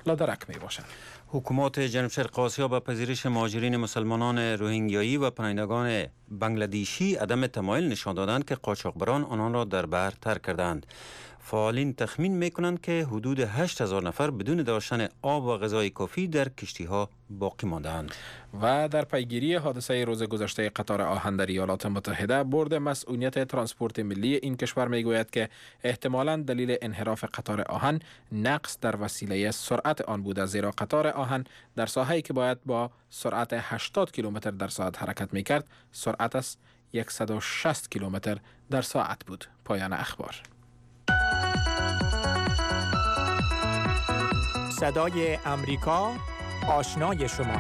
لادرک می باشد. حکومت جنوب شرق آسیا به پذیرش مهاجرین مسلمانان روهینگیایی و پناهندگان بنگلادیشی عدم تمایل نشان دادند که قاچاقبران آنان را در بحر ترک کردند. فعالین تخمین میکنند که حدود 8000 نفر بدون داشتن آب و غذای کافی در کشتی ها باقی ماندند. و در پیگیری حادثه روز گذشته قطار آهن در ایالات متحده، بورد مسئولیت ترانسپورت ملی این کشور میگوید که احتمالاً دلیل انحراف قطار آهن نقص در وسیله سرعت آن بوده، زیرا قطار آهن در ساحه‌ای که باید با سرعت 80 کیلومتر در ساعت حرکت میکرد، سرعت از 160 کیلومتر در ساعت بود. پایان اخبار. صدای امریکا، آشنای شما.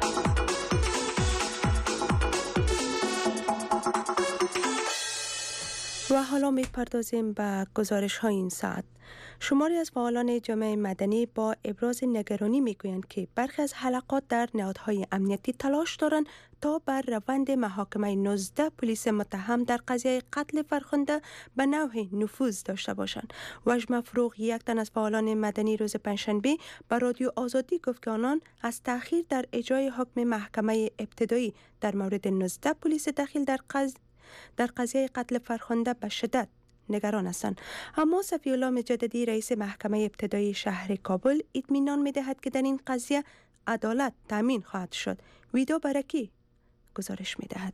و حالا می‌پردازیم به گزارش‌های این ساعت. شماری از فعالان جامعه مدنی با ابراز نگرانی می‌گویند که برخی از حلقات در نهادهای امنیتی تلاش دارند تا بر روند محاکمه 19 پلیس متهم در قضیه قتل فرخنده به نوعی نفوذ داشته باشند. وجمه فروغ، یک تن از فعالان مدنی، روز پنجشنبه به رادیو آزادی گفت که آنان از تأخیر در اجرای حکم محکمه ابتدایی در مورد 19 پلیس دخیل در قضیه قتل فرخنده به شدت نگران هستند. اما صفی الله مجددی، رئیس محکمه ابتدایی شهر کابل، اطمینان می‌دهد که در این قضیه عدالت تامین خواهد شد. ویدا برکی گزارش می‌دهد.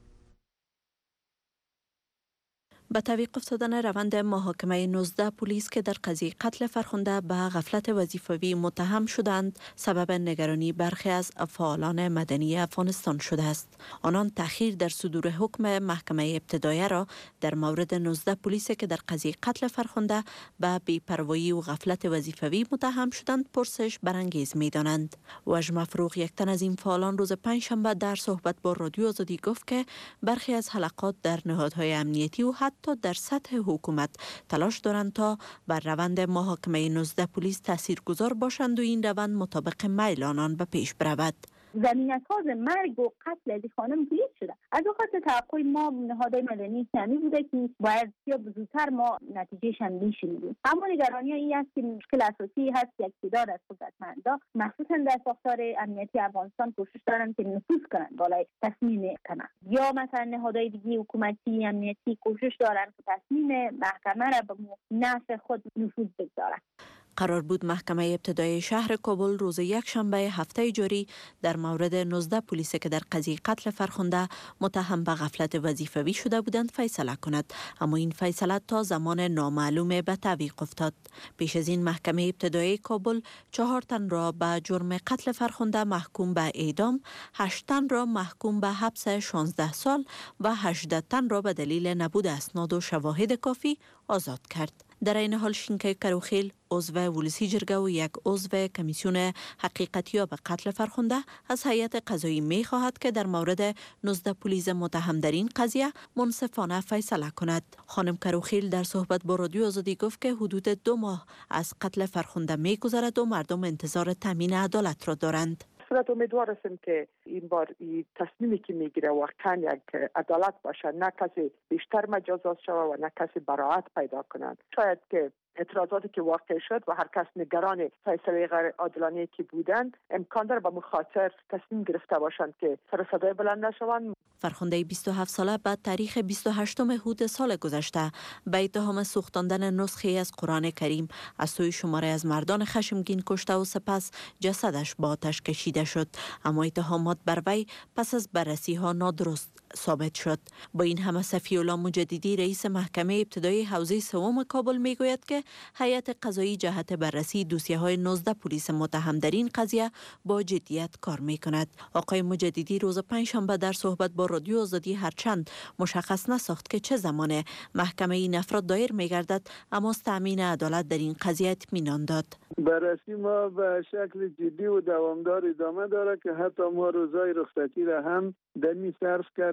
به توقف افتادن روند محاکمه 19 پلیس که در قضیه قتل فرخنده به غفلت وظیفوی متهم شدند، سبب نگرانی برخی از فعالان مدنی افغانستان شده است. آنان تأخیر در صدور حکم محکمه ابتدایی را در مورد 19 پلیس که در قضیه قتل فرخنده به بی‌پروایی و غفلت وظیفوی متهم شدند پرسش برانگیز می‌دانند. وجمه فروغ، یک تن از این فعالان، روز پنجشنبه در صحبت با رادیو آزادی گفت که برخی از حلقات در نهادهای امنیتی و حتی در سطح حکومت تلاش دارند تا بر روند محاکمه 19 پلیس تاثیرگذار باشند و این روند مطابق میل آنان به پیش برود. زمینه‌ساز مرگ و قتل علی خانم پلیس شده. از وقت توقع ما نهادهای مدنی کمی بوده که باید یا زودتر ما نتیجهش هم بشنویم. اما نگرانی این است که مشکل اساسی هست که اقتدار از قدرتمندا مخصوصا در ساختار امنیتی افغانستان کوشش دارند که نفوذ کنند بالای تصمیم محکمه، یا مثلا نهادهای دیگه حکومتی امنیتی کوشش دارند که تصمیم محکمه را به نفع خود نفوذ بگذارند. قرار بود محکمه ابتدایی شهر کابل روز یکشنبه هفته جاری در مورد 19 پلیس که در قضیه قتل فرخنده متهم به غفلت وظیفوی شده بودند فیصله کند، اما این فیصله تا زمان نامعلوم به تعویق افتاد. پیش از این محکمه ابتدایی کابل 4 تن را به جرم قتل فرخنده محکوم به اعدام، 8 تن را محکوم به حبس 16 سال و 18 تن را به دلیل نبود اسناد و شواهد کافی آزاد کرد. در این حال شینکای کروخیل، عضو ولسی جرگه و یک عضو کمیسیون حقیقتیاب قتل فرخنده، از هیئت قضایی می خواهد که در مورد 19 پلیس متهم در این قضیه منصفانه فیصله کند. خانم کروخیل در صحبت با رادیو آزادی گفت که حدود 2 ماه از قتل فرخنده می گذرد و مردم انتظار تامین عدالت را دارند. صورت امیدوار هستیم که این بار این تصمیمی که میگیره واقعا یک عدالت باشه، نه کسی بیشتر مجازات شود و نه کسی براعت پیدا کنند. شاید که اعتراضاتی که واقع شد و هر کس نگران فیصله غیر عادلانه که بودند امکان داره به مخاطر تصمیم گرفته باشند که سر صدای بلند نشوند. فرخنده 27 ساله بعد تاریخ 28 حود سال گذشته به اتهام سوختاندن نسخه از قرآن کریم از سوی شماره از مردان خشمگین کشته و سپس جسدش با آتش کشیده شد، اما اتهامات بر وی پس از بررسی ها نادرست ثابت شد. با این همه صفی الله مجددی، رئیس محکمه ابتدایی حوزه سوم کابل، میگوید که هیئت قضایی جهت بررسی دوسیه های 19 پلیس متهم در این قضیه با جدیت کار می کند. آقای مجددی روز پنجشنبه در صحبت با رادیو آزادی هرچند مشخص نساخت که چه زمان محکمه این افراد دایر می گردد، اما تامین عدالت در این قضیه اطمینان داد. بررسی ما به شکل جدی و دوامدار ادامه داره که حتی ما روزای رخصتی را هم در این صرف کردیم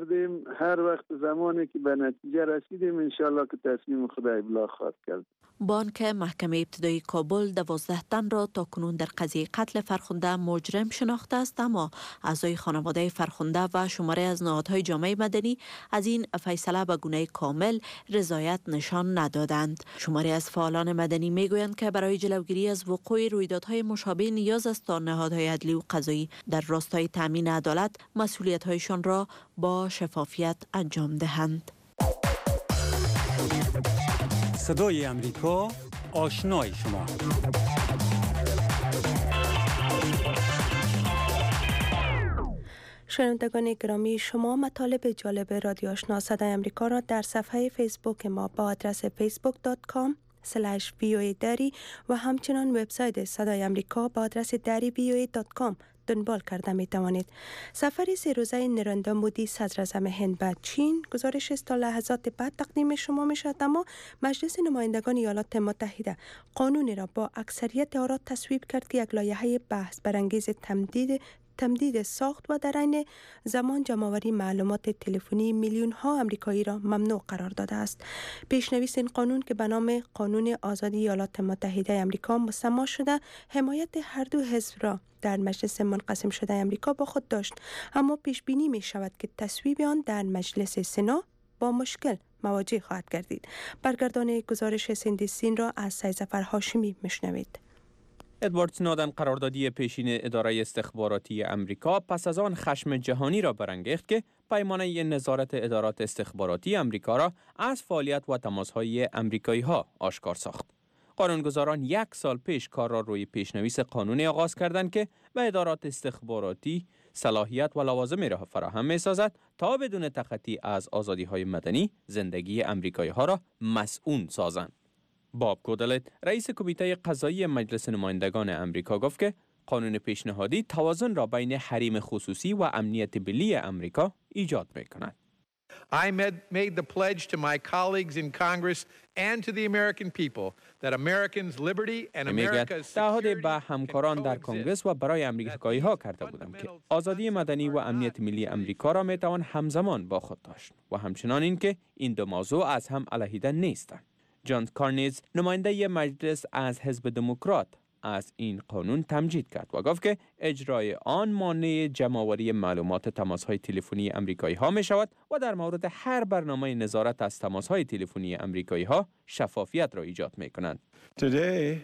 کردیم. هر وقت زمانی که به نتیجه رسیدیم انشالله که تصمیم خدا ابلاغ خواهد کرد. بانک محکمه ابتدایی کابل 12 تن را تاکنون در قضیه قتل فرخنده مجرم شناخته است، اما اعضای خانواده فرخنده و شماره از نهادهای جامعه مدنی از این فیصله به گونه کامل رضایت نشان ندادند. شماره از فعالان مدنی میگویند که برای جلوگیری از وقوع رویدادهای مشابه نیاز است تا نهادهای عدلی و قضایی در راستای تامین عدالت مسئولیت‌هایشان را با شفافیت انجام دهند. صدای امریکا، آشنای شما. شنوندگان گرامی، شما مطالب جالب رادیو آشنا صدای امریکا را در صفحه فیسبوک ما با آدرس facebook.com/voa دری و همچنان وبسایت صدای امریکا با آدرس darivoa.com دنبال کرده می توانید. سفر 3 روزه نریندرا مودی صدراعظم هند به چین گزارش است تا لحظات بعد تقدیم شما می شود، اما مجلس نمایندگان ایالات متحده قانونی را با اکثریت آرا تصویب کرد که یک لایحه بحث برانگیز تمدید ساخت و در عین زمان جمع‌آوری معلومات تلفنی میلیون ها آمریکایی را ممنوع قرار داده است. پیشنویس این قانون که به نام قانون آزادی ایالات متحده آمریکا مسما شده، حمایت هر دو حزب را در مجلس منقسم شده آمریکا با خود داشت، اما پیش بینی می شود که تصویب آن در مجلس سنا با مشکل مواجه خواهد گردید. برگردان گزارش سیندی سین را از سید ظفر هاشمی میشنوید. ادوارد سنودن، قراردادی پیشین اداره استخباراتی امریکا، پس از آن خشم جهانی را برانگیخت که پیمانه نظارت ادارات استخباراتی امریکا را از فعالیت و تماس‌های امریکایی‌ها آشکار ساخت. قانونگذاران 1 سال پیش کار را روی پیشنویس قانونی آغاز کردند که به ادارات استخباراتی صلاحیت و لوازمی را فراهم می‌سازد تا بدون تخطی از آزادی‌های مدنی زندگی امریکایی‌ها را مسئول سازند. باب کودلت، رئیس کمیته قضایی مجلس نمایندگان امریکا، گفت که قانون پیشنهادی توازن را بین حریم خصوصی و امنیت ملی امریکا ایجاد می‌کند. I made the pledge to my colleagues in Congress and to the American people that Americans' liberty and America's security. تعهد به همکاران در کنگرس و برای امریکایی‌ها کرده بودم که آزادی مدنی و امنیت ملی امریکا را میتوان همزمان با خود داشت و همچنان اینکه این دو موضوع از هم علیحده نیستند. جان کارنیز، نماینده مجلس از حزب دموکرات، از این قانون تمجید کرد و گفت که اجرای آن مانع جمع‌آوری معلومات تماس‌های تلفنی امریکایی‌ها می‌شود و در مورد هر برنامه نظارت از تماس‌های تلفنی امریکایی‌ها شفافیت را ایجاد می‌کنند. Today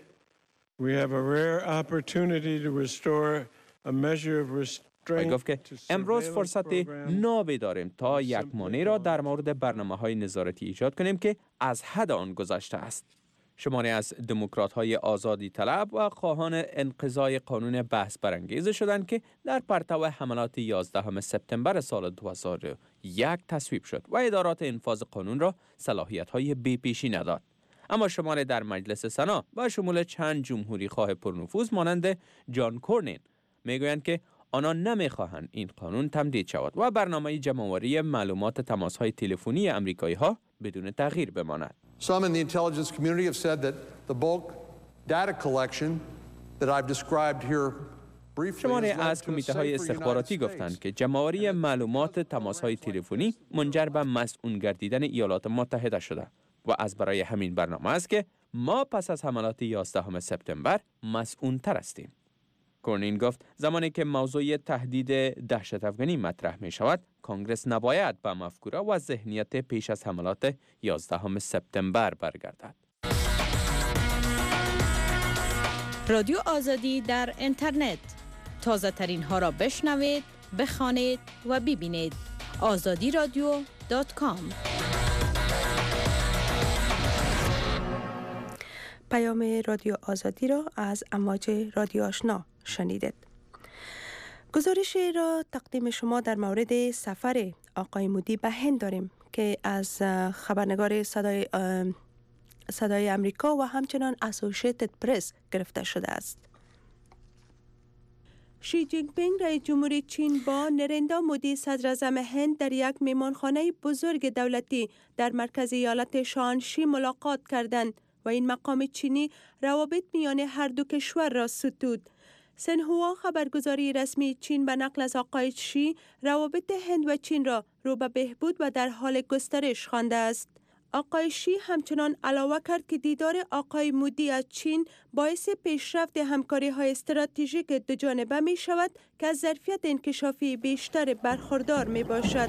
we have a rare opportunity to restore a measure of restraint. گفت که امروز فرصت نابی داریم تا یک مانع را در مورد برنامه‌های نظارتی ایجاد کنیم که از حد آن گذشته است. شماری از دموکرات‌های آزادی طلب و خواهان انقضای قانون بحث برانگیز شدند که در پرتو حملات 11 سپتامبر سال 2001 تصویب شد و ادارات انفاذ قانون را صلاحیت‌های بی‌پیشی نداد. اما شماری در مجلس سنا و شمول چند جمهوری خواه پرنفوذ مانند جان کورنین میگویند که آنان نمیخواهند این قانون تمدید شود و برنامه جمع‌آوری معلومات تماس‌های تلفنی امریکایی‌ها بدون تغییر بماند. Some in the intelligence community have said that the bulk data collection that I've described here briefly. شماری از کمیته‌های استخباراتی گفتند که جمع‌آوری معلومات تماس‌های تلفنی منجر به مسئول گردیدن ایالات متحده شده و از برای همین برنامه است که ما پس از حملات 11 سپتامبر مسئول‌تر هستیم. کورنین گفت زمانی که موضوع تهدید دهشت افغانی مطرح می شود، کنگرس نباید به مفکوره و ذهنیت پیش از حملات 11 سپتامبر برگردد. رادیو آزادی در اینترنت، تازه ترین ها را بشنوید، بخوانید و ببینید. azadiradio.com. پیام رادیو آزادی را از امواج رادیو آشنا شنیدید. گزارش را تقدیم شما در مورد سفر آقای مودی به هند داریم که از خبرنگار صدای امریکا و همچنان اسوسییتد پرس گرفته شده است. شی جین پینگ رئیس جمهوری چین با نریندرا مودی صدراعظم هند در یک مهمانخانه بزرگ دولتی در مرکز ایالت شانشی ملاقات کردند و این مقام چینی روابط میان هر دو کشور را ستود. سنهوا خبرگزاری رسمی چین به نقل از آقای شی روابط هند و چین را رو به بهبود و در حال گسترش خوانده است. آقای شی همچنان علاوه کرد که دیدار آقای مودی از چین باعث پیشرفت همکاری‌های استراتژیک دوجانبه می شود که از ظرفیت انکشافی بیشتر برخوردار می باشد.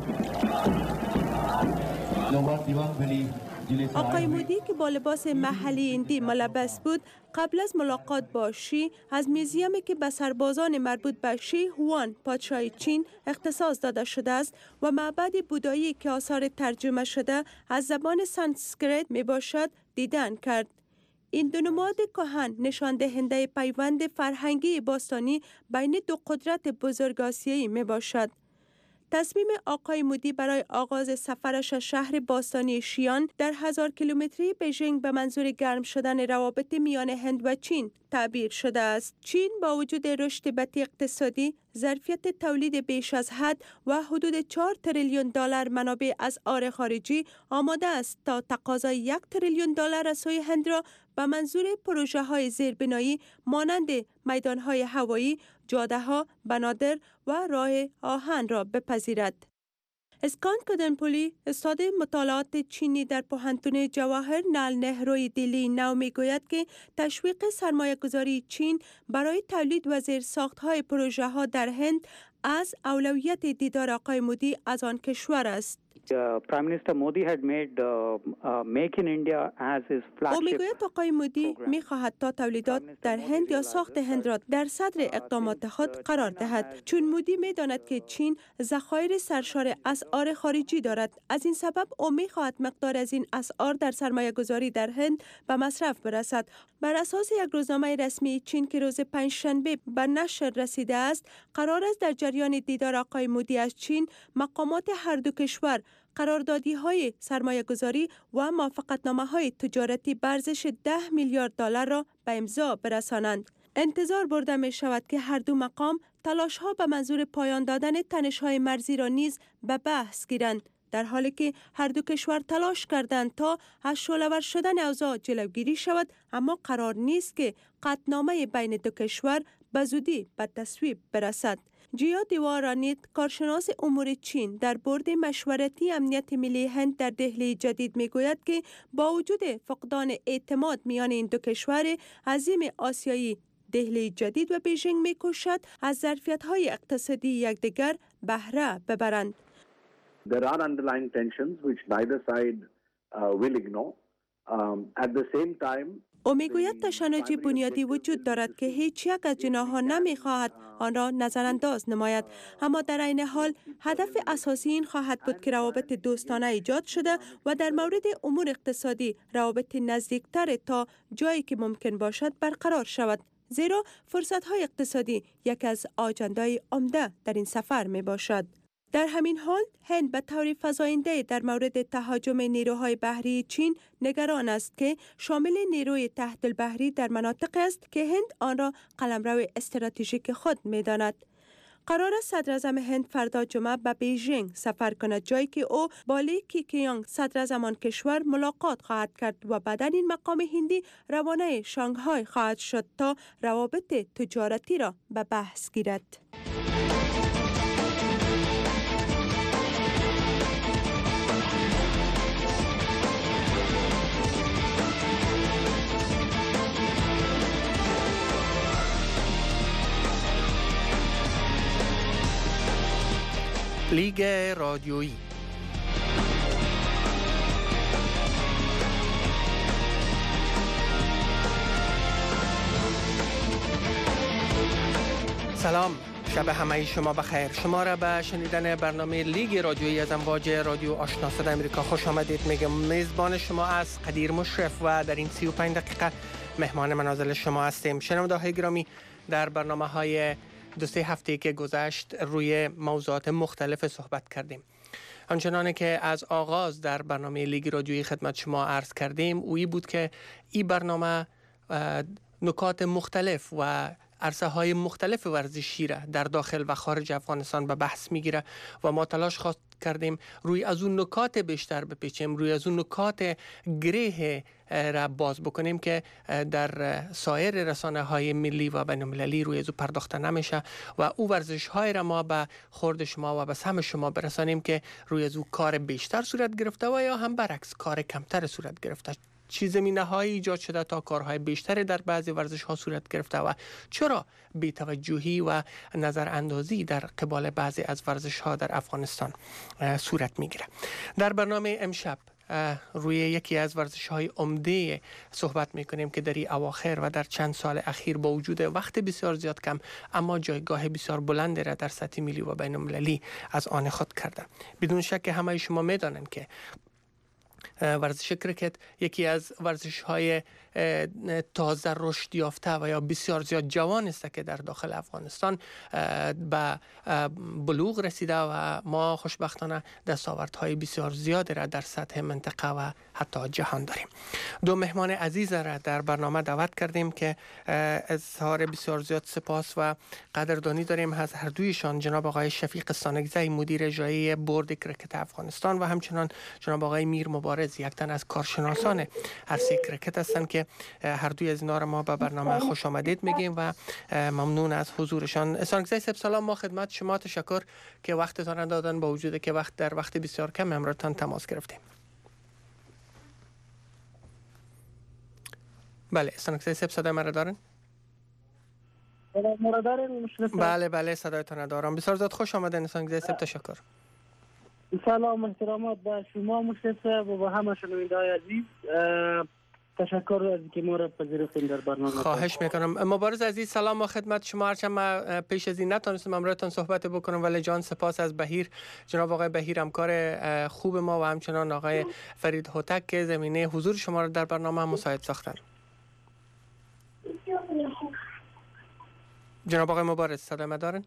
آقای مودی که با لباس محلی هندی ملبس بود قبل از ملاقات با شی از میوزیمی که به سربازان مربوط به شی هوان پادشاه چین اختصاص داده شده است و معبد بودایی که آثار ترجمه شده از زبان سانسکریت می باشد دیدن کرد. این دو نماد کهن نشان دهنده پیوند فرهنگی باستانی بین دو قدرت بزرگ آسیایی می باشد. تصمیم آقای مودی برای آغاز سفرش از شهر باستانی شیان در 1000 کیلومتری بیژینگ به منظور گرم شدن روابط میان هند و چین تعبیر شده است. چین با وجود رشد بطیء اقتصادی، ظرفیت تولید بیش از حد و حدود 4 تریلیون دلار منابع از آر خارجی آماده است تا تقاضای 1 تریلیون دلار از سوی هند را به منظور پروژه های زیربنایی مانند میدان های هوایی، جاده ها، بنادر و راه آهن را بپذیرد. اسکان کدنپولی، استاد مطالعات چینی در پوهنتون جواهر لال نهروی دلی نو میگوید که تشویق سرمایه گذاری چین برای تولید و زیرساخت‌های پروژه ها در هند از اولویت دیدار آقای مودی از آن کشور است. Prime Minister Modi had made Make in India as his flagship. او میگوید آقای مودی میخواهد تا تولیدات در هند یا ساخت هند را در صدر اقدامات خود قرار دهد، چون مودی میداند که چین ذخایر سرشار اسعار خارجی دارد. از این سبب او میخواهد مقدار از این اسعار در سرمایه گذاری در هند به مصرف برسد. بر اساس یک روزنامه رسمی چین که روز پنجشنبه به نشر رسیده است، قرار است در جریان دیدار آقای مودی از چین مقامات هر دو کشور قراردادی‌های سرمایه‌گذاری و موافقتنامه‌های تجارتی به ارزش 10 میلیارد دلار را به امضا برسانند. انتظار برده می شود که هر دو مقام تلاش‌ها به منظور پایان دادن تنش‌های مرزی را نیز به بحث گیرند، در حالی که هر دو کشور تلاش کردند تا از شعله‌ور شدن اوضاع جلوگیری شود، اما قرار نیست که قطعنامه بین دو کشور به زودی به تصویب برسد. جیا دیوارانیت، کارشناس امور چین در بورد مشورتی امنیت ملی هند در دهلی جدید میگوید که با وجود فقدان اعتماد میان این دو کشور عظیم آسیایی، دهلی جدید و بیژینگ میکوشد از ظرفیت‌های اقتصادی یکدیگر بهره ببرند. There are underlying tensions which neither side will ignore. At the same time, او میگوید تشنجی بنیادی وجود دارد که هیچ یک از جناح‌ها نمیخواهد آن را نظرانداز نماید، اما در عین حال هدف اساسی این خواهد بود که روابط دوستانه ایجاد شده و در مورد امور اقتصادی روابط نزدیکتر تا جایی که ممکن باشد برقرار شود، زیرا فرصت‌های اقتصادی یک از آجنده‌های عمده در این سفر می باشد. در همین حال هند به طور فزاینده در مورد تهاجم نیروهای بحری چین نگران است که شامل نیروی تحت البحری در مناطق است که هند آن را قلمرو استراتژیک خود می‌داند. قرار است صدر اعظم هند فردا جمعه به بیژینگ سفر کند، جایی که او با لی کیقیانگ صدر اعظم آن کشور ملاقات خواهد کرد و بعد این مقام هندی روانه شانگهای خواهد شد تا روابط تجارتی را به بحث گیرد. لیگ رادیویی. سلام، شب همه شما بخیر. شما را به شنیدن برنامه لیگ رادیویی از امواج رادیو آشنا صدای امریکا خوش آمدید میگم. میزبان شما از قدیر مشرف و در این 35 دقیقه مهمان منازل شما هستیم. شنونده‌های گرامی، در برنامه‌های 2-3 هفته که گذشت روی موضوعات مختلف صحبت کردیم. آنچنانه که از آغاز در برنامه لیگ رادیویی خدمت شما عرض کردیم، اویی بود که این برنامه نکات مختلف و عرصه های مختلف ورزشی را در داخل و خارج افغانستان به بحث میگیره و ما تلاش کردیم روی از اون نکات بیشتر بپیچیم، روی از اون نکات گره را باز بکنیم که در سایر رسانه های ملی و بین المللی روی از او پرداخته نمیشه و او ورزش های را ما به خورد شما و به سهم شما برسانیم که روی از او کار بیشتر صورت گرفته و یا هم برعکس کار کمتر صورت گرفته. چه زمینه‌هایی ایجاد شده تا کارهای بیشتری در بعضی ورزش‌ها صورت گرفته و چرا بی‌توجهی و نظر اندازی در قبال بعضی از ورزش‌ها در افغانستان صورت می‌گیره. در برنامه امشب روی یکی از ورزش‌های عمده صحبت می‌کنیم که در این اواخر و در چند سال اخیر با وجود وقت بسیار زیاد کم اما جایگاه بسیار بلندی را در سطح ملی و بین المللی از آن خود کرده. بدون شک همه شما می‌دانند که ورزش کرکت یکی از ورزش‌های تازه رشد یافته و یا بسیار زیاد جوان است که در داخل افغانستان به بلوغ رسیده و ما خوشبختانه دستاوردهای بسیار زیادی را در سطح منطقه و حتی جهان داریم. دو مهمان عزیز را در برنامه دعوت کردیم که اظهار بسیار زیاد سپاس و قدردانی داریم از هر دویشان، جناب آقای شفیق سانگزی مدیر اجرایی بورد کرکت افغانستان و همچنان جناب آقای میر مبارز، یک تن از کارشناسان عرصه کرکت هستند که هر دوی از اینا را ما به برنامه خوش آمدید میگیم و ممنون از حضورشان. سانگزی صاحب سلام، ما خدمت شما تشکر که وقتتان دادن با وجود که در وقت بسیار کم امروزتان تماس گرفتیم. بله سانگزی صاحب صدای من را دارن؟ بله صدایتان دارم. بسیار زیاد خوش آمدین سانگزی صاحب، تشکر. سلام و احترامات به شما مشرف صاحب و به همه شنونده‌های عزیز. تشکر از اینکه ما را پذیرفتین در برنامه. خواهش میکنم. مبارز عزیز سلام و خدمت شما. هرچند من پیش از این نتونستم امروزتان صحبت بکنم ولی جان سپاس از بهیر، جناب آقای بهیر همکار خوب ما و همچنان آقای فرید هوتک که زمینه حضور شما را در برنامه مساعد ساختن. جناب آقای مبارز صدای من دارن؟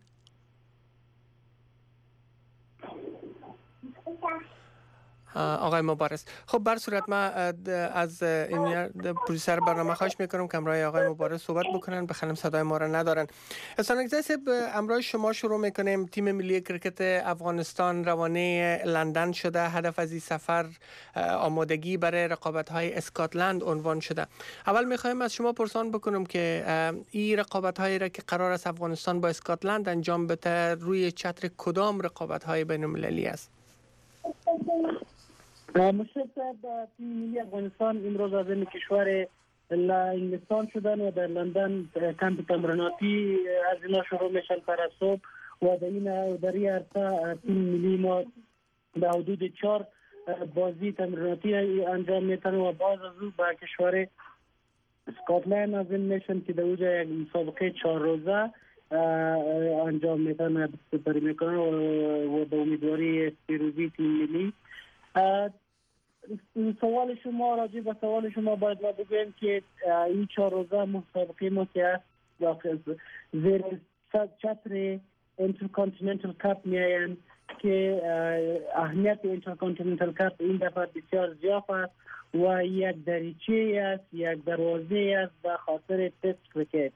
آقای مبارز. خب بر صورت ما از این پروژه برنامه خواهش میکنم که امروز آقای مبارز صحبت بکنن، بخلم صدای ما را ندارن. سانگزی صاحب امروز شما شروع میکنیم. تیم ملی کرکت افغانستان روانه لندن شده. هدف از این سفر آمادگی برای رقابت‌های اسکاتلند عنوان شده. اول میخوایم از شما پرسان بکنم که این رقابت‌هایی را که قرار است افغانستان با اسکاتلند انجام بده روی چتر کدام رقابت‌های بین‌المللی است؟ مشرف صاحب تیم ملی افغانستان امروز از این کشور انگلستان شدن و در لندن کمپ تمریناتی از اینا شروع میشن پر صبح و در این عرصه تیم ملی ما به حدود 4 بازی تمریناتی انجام میتن و باز از او به کشور اسکاتلند از این میشن که در اونجا یک مسابقه 4 روزه انجام میتن سپری میکنن و به امیدواری پیروزی تیم ملی. سوال شما راجع به سوال شما باید ما بگویم که این 4 روزه مسابقه ما که است زیر چتر اینترکانتیننتال کاپ میاین که اهمیت اینترکانتیننتال کاپ این دفعه بسیار زیاد است و یک دریچه است، یک دروازه است به خاطر تست کرکت.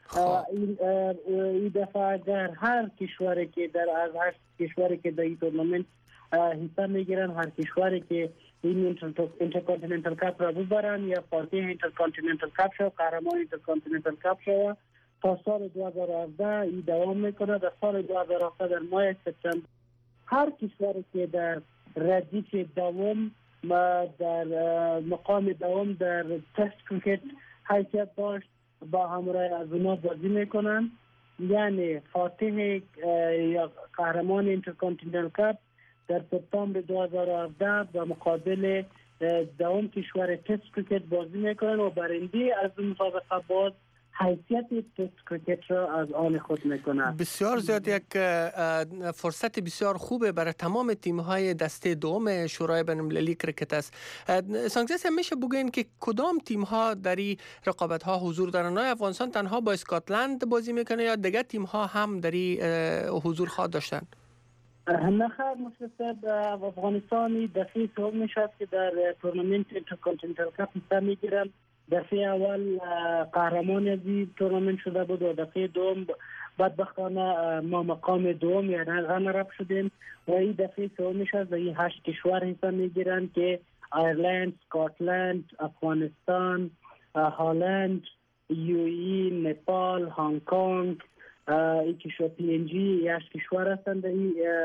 این دفعه اگر هر کشوری که از هر کشوری که در این تورنمنت حصه میگیرن، هر کشوری که این اینترکانتیننتال کاپ را ببرن یا فاتح اینترکانتیننتال کاپ شو، قهرمان اینترکانتیننتال کاپ شو، تا سال 2017 این دوام میکنه. در سال 2017 در ماه سپتامبر هر کشوری که در ردیف دوم و در مقام دوم در تست کرکت حیثیت داشت با همراه از اونا بازی میکنن، یعنی فاتح یا قهرمان اینترکانتیننتال کاپ در سپتامبر 2017 به مقابل دوم کشور تست کرکت بازی میکنن و برنده از مسابقه باز حیثیت تست کرکت را از آن خود میکنن. بسیار زیاد یک فرصت بسیار خوبه برای تمام تیم‌های دسته دوم شورای بین‌المللی کرکت است. سانگزی میشه بگوین که کدام تیم‌ها در این رقابت‌ها حضور دارن؟ افغانستان تنها با اسکاتلند بازی میکنه یا دیگر تیم‌ها هم در این حضور خواهد داشتن؟ نخیر مشرف افغانستانی دفعه سوم میشد که در تورنمنت اینترکانتیننتال کاپ حصه میگیرن دفعه اول قهرمان از این تورنمنت شده بود و دفعه دوم بدبختانه ما مقام دوم یعنی رنر اپ شدیم و این دفعه سومش از این 8 کشور حصه میگیرن که ایرلند، اسکاتلند، افغانستان، هلند، UAE، نپال، هنگ کنگ، این کشور PNG 8 کشور هستند در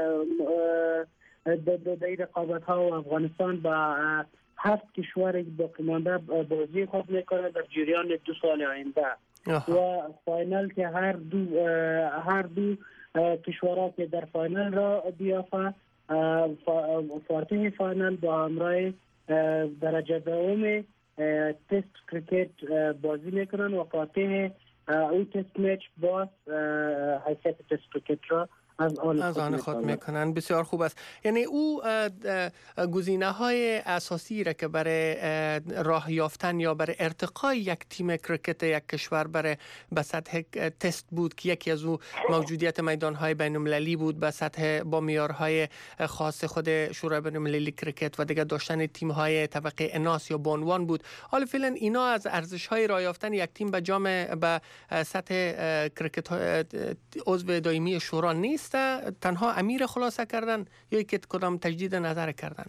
این رقابت ها و افغانستان با 7 کشور باقی مانده بازی خود میکنه در جریان 2 سال آینده و فاینال که هر دو کشورها که در فاینال را بیافته فاتح فاینال با همراه درجه دوم تست کریکت بازی میکنن و فاتح اون تست میچ باز حیثیت تست کریکت را از آن خود میکنن. بسیار خوب است. یعنی او گزینه های اساسی را که برای راه یافتن یا برای ارتقای یک تیم کریکت یک کشور برای به سطح تست بود که یکی از او موجودیت میدان های بین المللی بود به سطح با معیارهای خاص خود شورای بین المللی کریکت و دیگه داشتن تیم های طبقه اناث یا بانوان بود. حالا فعلا اینا از ارزش های راه یافتن یک تیم به سطح کریکت عضو دائمی شورا نیست، تنها امیر خلاصه کردن یا یک کدام تجدید نظر کردن؟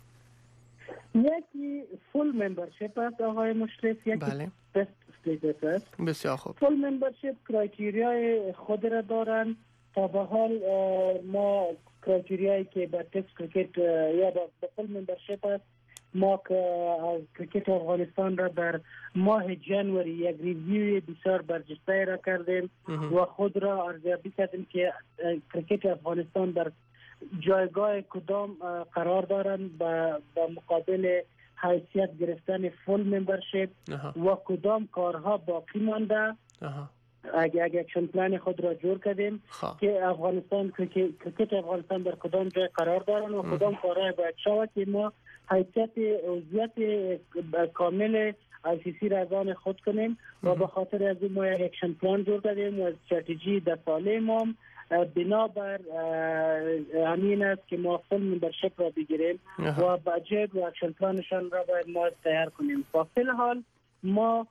یکی فول ممبرشپ است آقای مشرف، یکی تست استیتس است. بسیار خوب. فول ممبرشپ کرایتریای خود را دارن. تا به حال ما کرایتریایی که به تست کریکت یا به فول ممبرشپ است ما که از کریکت افغانستان را در ماه جنوری یک ریویو بسیار برجسته را کردیم و خود را ارزیابی کردیم که کریکت افغانستان در جایگاه کدام قرار دارند با مقابل حیثیت گرفتن فول ممبرشپ و کدام کارها باقی مانده. اگه اکشن پلان خود را جور کردیم که افغانستان کریکت افغانستان در کدام جای قرار دارند و کدام کارها باید شود که ما حیثیت عضویت کامل ICC را از آن خود کنیم و به خاطر از این ما یک اکشن پلان جور کردیم و استراتژی در سال ما بنابر امین است که ما فول ممبرشپ را بگیریم و بجت و اکشن پلانشان را باید ما تیار کنیم. و فی الحال ما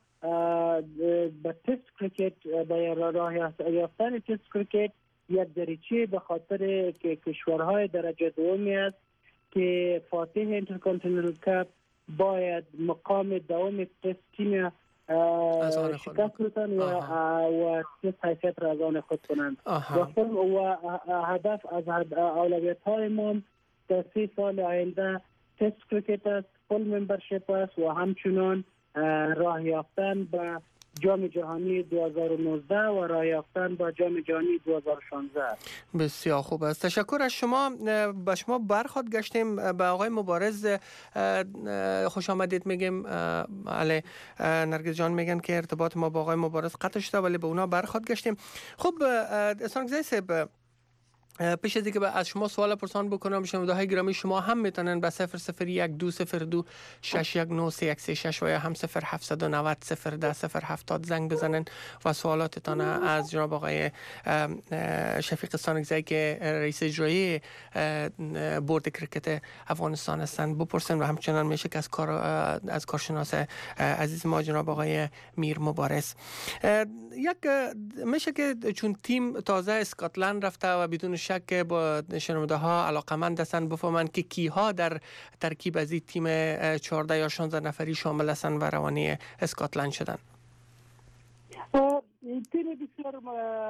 به تست کریکت به راه یافتن تست کریکت یک دریچه به خاطر که کشورهای درجه دومی است که فاتح اینترکانتیننتال کاپ باید مقام دوم تست تیم شکست کنند و تست حیثیت را از آن خود کنند و هدف از اولویت های ما در 3 سال آینده تست کریکت است، فول ممبرشپ است و همچنان راه یافتن به جام جهانی 2019 و راه یافتن با جام جهانی 2016. بسیار خوب است. تشکر از شما. با شما برخورد گشتیم. به آقای مبارز خوش آمدید میگیم. علی نرگس جان میگن که ارتباط ما با آقای مبارز قطع شده ولی به اونا برخورد گشتیم. خب استانگزی صاحب، پیش از اینکه از شما سوال پرسان بکنم، شنونده‌های گرامی شما هم میتونن به 001 202 619 و یا هم 0790 010 زنگ بزنن و سوالاتتان از جناب آقای شفیق استانگزی که رئیس اجرایی بورد کریکت افغانستان هستند بپرسن و همچنان میشه که از کارشناس عزیز ما جناب آقای میر مبارز. میشه که چون تیم تازه اسکاتلند رفته و بدون شک با شنونده ها علاقمند هستند بفهمن که کیها در ترکیب از این تیم 14 یا 16 نفری شامل هستند و روانی اسکاتلند شدن. تیم بسیار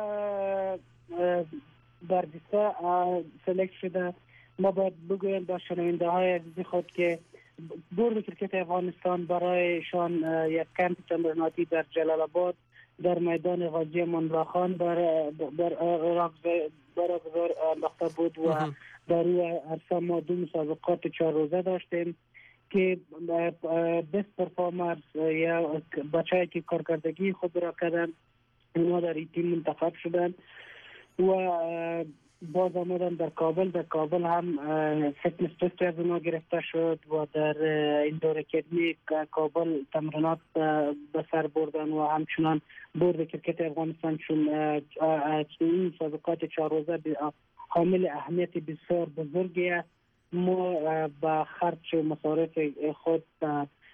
برجسته سلکت شده. ما باید بگویم با شنونده های عزیز خود که بورد کریکت افغانستان برایشان یک کمپ تمریناتی در جلال آباد در میدان غازی امان خان برگزار انداخته بود و در روی عرصه ما 2 مسابقات 4 روزه داشتیم که بست پرفارمرز یا بچه‌ای که کارکردگی خود را کردن اونا در این تیم منتخب شدن و باز آمدن در کابل هم فتنس تست از اونا گرفته شد و در ایندور اکیدمی کابل تمرینات به سر بردن و همچنان بورد کریکت افغانستان چون این مسابقات 4 روزه حامل اهمیت بسیار بزرگی است. ما با خرج و مصارف خود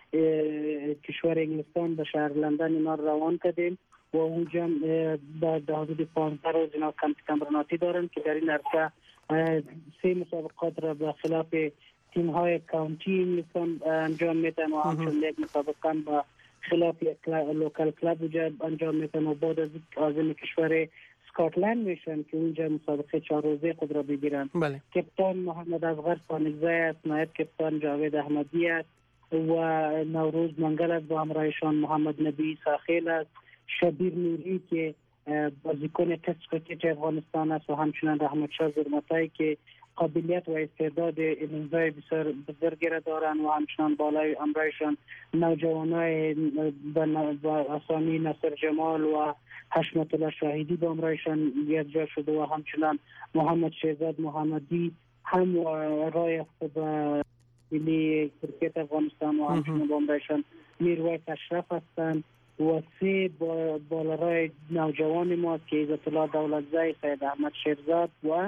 کشور انگلستان به شهر لندن اینا روان کردیم و اونجا در حدود 15 روز اینا کمپ تمریناتی دارن که در این عرصه 3 مسابقات را به خلاف تیم های کانتی انگلستان انجام میدن و همچنین یک مسابقه به خلاف یک لوکال کلاب اونجا انجام میدن و بعد از عازم کشور اسکاتلند میشن که اونجا مسابقه 4 روزه خود را بگیرن. کپتان محمد اصغر سانگزی است، نایب کپتان جاوید احمدی است و نوروز منگل است، با همراهشان محمد نبی ساخیل است، شبیر نوری که بازیکن تست کرکت افغانستان است و همچنین رحمت شاه زرمتایی که قابلیت و استعداد امضای بسیار بزرگی را دارند و همچنان بالای همراهشان نوجوانای با اسامی نصر جمال و حشمت الله شاهدی با همراهشان یکجا شده و همچنان محمد شهزاد محمدی هم رای به ملی کرکت افغانستان و همچنان با همراهشان میرویس اشرف هستند و 3 بالارای نوجوان ما که عزت الله دولتزی، سید احمد شیرزاد و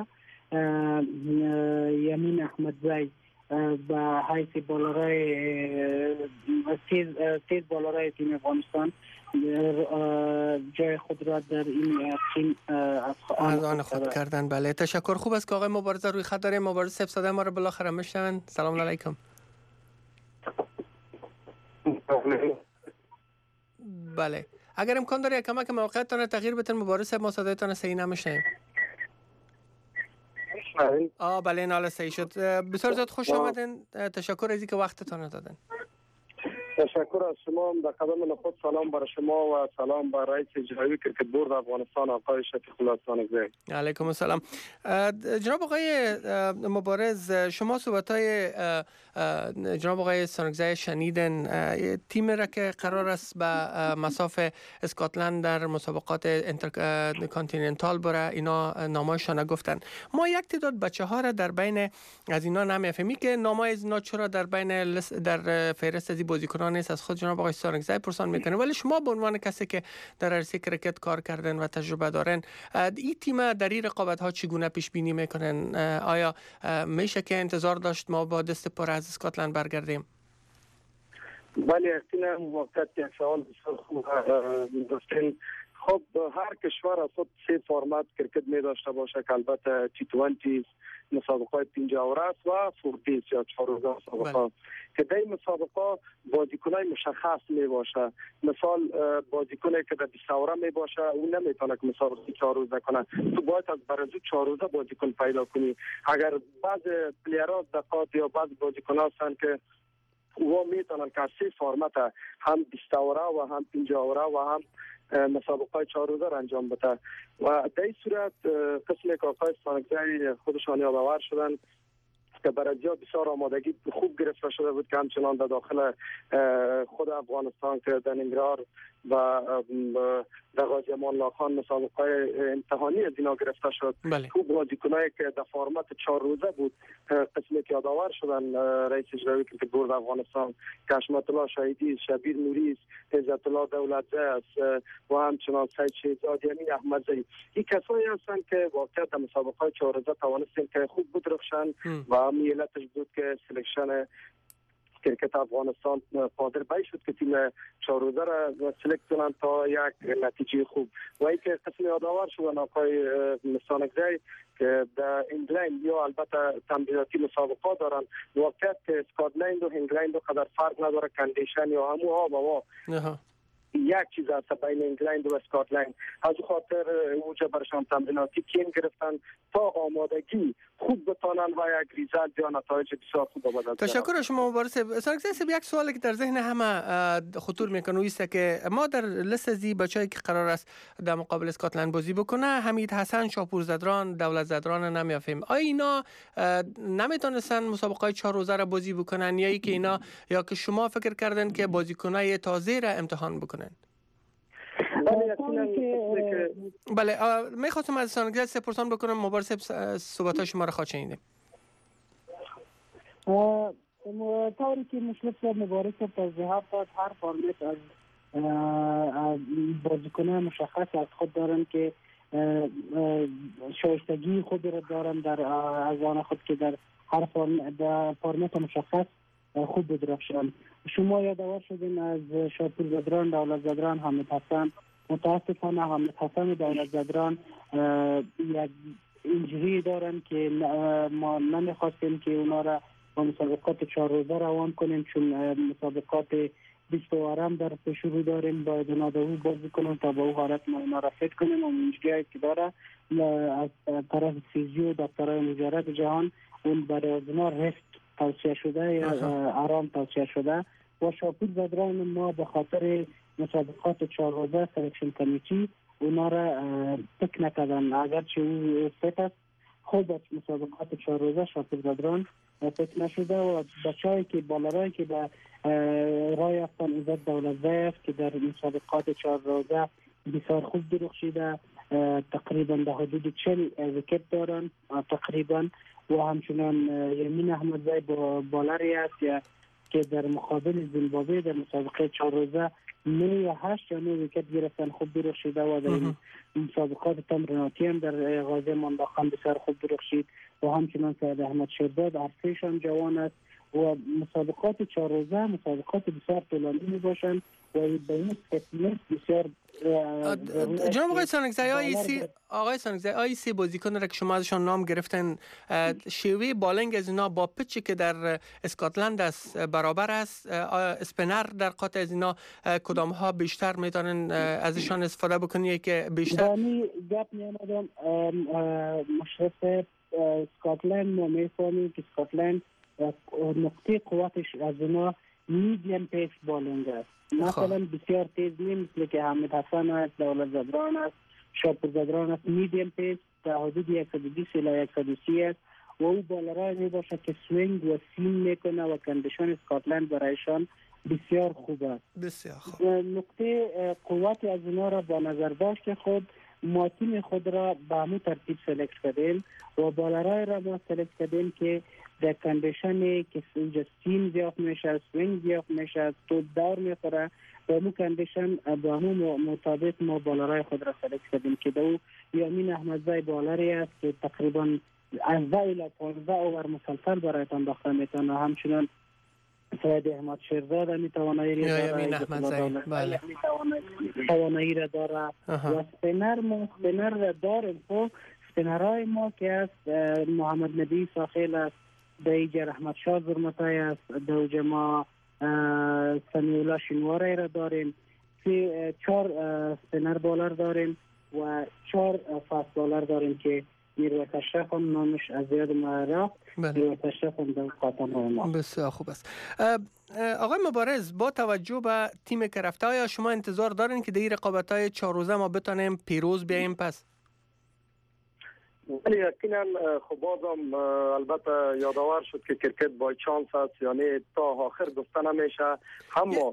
یمین احمدزی به حیث بالارای تیز بالارای تیم افغانستان جای خود را در این تیم از آن خود کردن. بله تشکر. خوب است که آقای مبارزه روی خط داریم. مبارزه سب صدای ما را بالاخره میشنون. سلام علیکم. بله اگر امکان داره کمک موقعیتتان تغییر بدین مبارزه ما صدایتان صحیح نمیشنویم. بله ناله صحیح شد. بسیار زیاد خوش آمدین. تشکر از اینکه وقتتان دادن. تشکر از شما. در قدم نخست سلام برای شما و سلام بر رئیس اجرایی کرکت بورد افغانستان آقای شفیق الله سانگزی. علیکم السلام. جناب آقای مبارز، شما صحبت‌های جناب آقای سانگزی شنیدن. تیم را که قرار است به مساف اسکاتلند در مسابقات اینترکانتیننتال بره اینا نامایشان گفتن. ما یک تعداد بچه‌ها را در بین از اینا نمی‌فهمی که نامای از اینا چرا در بین در فهرست از بازیکنان نیست. از خود جناب آقای سانگزی پرسان میکنه، ولی شما به عنوان کسی که در عرصه کرکت کار کردن و تجربه دارن این تیم در این رقابت ها چگونه پیش بینی میکنن؟ آیا میشه که انتظار داشت ما با دست پر از اسکاتلند برگردیم؟ بله یقینا موقعیت یک سوال بسیار خوب داشتین. خب هر کشور از خود 3 فرمت کرکت می داشته باشه که البته T20 مسابقات 5 است و فوردیس یا 4 روزه مسابقات که در این مسابقات بازیکنای مشخص می باشه. مثال بازیکنی که در 20 اوره می باشه اون نمیتونه که مسابقه 4 روزه کنه. تو باید از برازو 4 روزه بازیکن پیدا کنی. اگر بعض پلیرها دقات یا بعض بازیکن‌ها هستن که او میتونن که 3 فرمت هم 20 اوره و هم 5 اوره و هم مسابقه 4 روزه را انجام بده و در این صورت قسمی که آقای سانگزی خودشان یادآور شدن که برای بسیار آمادگی خوب گرفته شده بود که همچنان در داخل خود افغانستان که در ننگرهار و در غازی امان الله خان مسابقه امتحانی از اینا گرفته شد. خوب بازیکنایی که در فرمت 4 روزه بود قسمی که یادآور شدن رئیس اجرایی کرکت بورد افغانستان که حشمت الله شاهدی، شبیر نوری، عزت الله دولتزی است و همچنان سید شهزاد یعنی احمدزی. این کسایی هستند که واقعا در مسابقه 4 روزه توانستند که خوب بدرخشن و هم علتش بود که سلکشن کرکت افغانستان قادر شد که تیم 4 روزه را سلکت کنند تا یک نتیجه خوب. و اینکه قسم یادآور شدن آقای سانگزی که در انگلند یا البته تمریناتی مسابقات دارن، واقعیت که اسکاتلند و انگلند و قدر فرق نداره، کندیشن یا همو آب و هوا یک چیز است بین انگلند و اسکاتلند. از خاطر اوجه برشان تمریناتی کیم گرفتن تا آمادگی خوب بتانن و یک ریزالت یا نتایج بسیار خوب بدن. تشکر شما مبارز. سانگزی، یک سوالی که در ذهن همه خطور میکنه است که ما در لیست از بچه‌ای که قرار است در مقابل اسکاتلند بازی بکنه حمید حسن، شاپور زدران، دولت زدران نمیافیم. آیا اینا نمیتونستن مسابقه 4 روزه را بازی بکنن یا که اینا یا که شما فکر کردن که بازیکنای تازه را امتحان بکنن؟ بله میخواستم از سانگزی سپرسان بکنم. مبارز صحبت شما را خواهد شنیدیم. طوری که مشرف مبارز توضیحات داد، هر فرمت از بازیکنان مشخص از خود دارن که شایستگی خود را دارن در از آن خود که در هر فرمت مشخص خوب بدرخشند. شما یادآور شدین از شاپور زدران، دولت زدران، حامد حسن. متاسفانه حامد حسن و دولت زدران یک اینجوری دارن که ما نمیخواستیم که اونا را با مسابقات 4 روزه روان کنیم، چون مسابقات 20 ورم در پیش رو داریم، باید اونا دو بازی کنیم تا با او حالت ما اونا را فت کنیم. و اینجوری که داره از طرف فیزیو دکترای مجرد جهان اون برای ازنا رفت توصیه شده یا آرام توصیه شده. و شاپور زدران ما به خاطر مسابقات 4 روزه سلکشن کمیتی اونا را تک نکردن، اگرچه او فت است. خود از مسابقات 4 روزه شاپور زدران فت نشده و بچه‌ای که بالارایی که به رای افتان عزت دولت زیف که در مسابقات 4 روزه بسیار خوب درخشیده، تقریبا در حدود 40 ویکت دارن تقریبا. و همچنان یمین احمدزی بالری است که در مقابل زیمبابوه در مسابقه 4 روزه 9-8 یا 9 ویکت گرفتن، خوب درخشیده. و در مسابقات تمریناتی هم در غازی مانداخان بسیار خوب درخشید. و همچنان سید احمد شیرداد عرصه‌شان جوان است. و مسابقات 4 روزه مسابقات بسیار طولانی می باشند و به این فیتنس بسیار جناب آقای سانگزی آی سی بازیکن را که شما ازشان نام گرفتن، شیوه بالنگ از اینا با پچی که در اسکاتلند است برابر است؟ اسپینر در قاطع از اینا کدام ها بیشتر میتونن ازشان استفاده بکنی که بیشتر؟ دانی گپ میامدم مشرف اسکاتلند ما میفهمیم که اسکاتلند نقطه قوتش از اینا میدیم پیس بالنگ است. مثلا بسیار تیز نیست، مثل که حامد حسن است، دولت زدران است، شاپور زدران است. میدیم پیس در حدود 120 الی 130 است و او بالرای می باشه که سوینگ و سیم میکنه و کندیشن اسکاتلند برایشان بسیار خوب است. بسیار خوب. نقطه قوت از اینا را با نظر داشت خود ما تیم خود را به همون ترتیب سلکت کردیم و بالرای را ما سلکت کردیم که در کندیشنی که اینجا سیم زیاد میشه، سوینگ زیاد میشه، تو دار میخوره، با همون کندیشن با همون مطابق ما بالرای خود را سلکت کردیم که دو یامین احمدزی بالری است که تقریبا از 10 الی 15 اوور مسلسل برایتان داخل میتونه. همچنان سید احمد شیرداد می توانایی را داره و اسپینر را داریم. خب اسپینرهای ما که است محمد نبی ساخیل است، دیگر احمد شاه زرمتای است، دوجه ما سمیولا شنواره را داریم، 4 اسپینر بالر داریم و 4 فاست بالر داریم که میرویت اشرف هم نامش از یاد ما رفت. میرویت اشرف هم در قاطن ما. بسیار خوب است. آقای مبارز، با توجه به تیم که رفته آیا شما انتظار دارین که در این رقابت‌های 4 روزه ما بتونیم پیروز بیاییم پس؟ ولی یقینا خب بازم البته یادآور شد که کرکت با چانس است، یعنی تا آخر گفته نمیشه. اما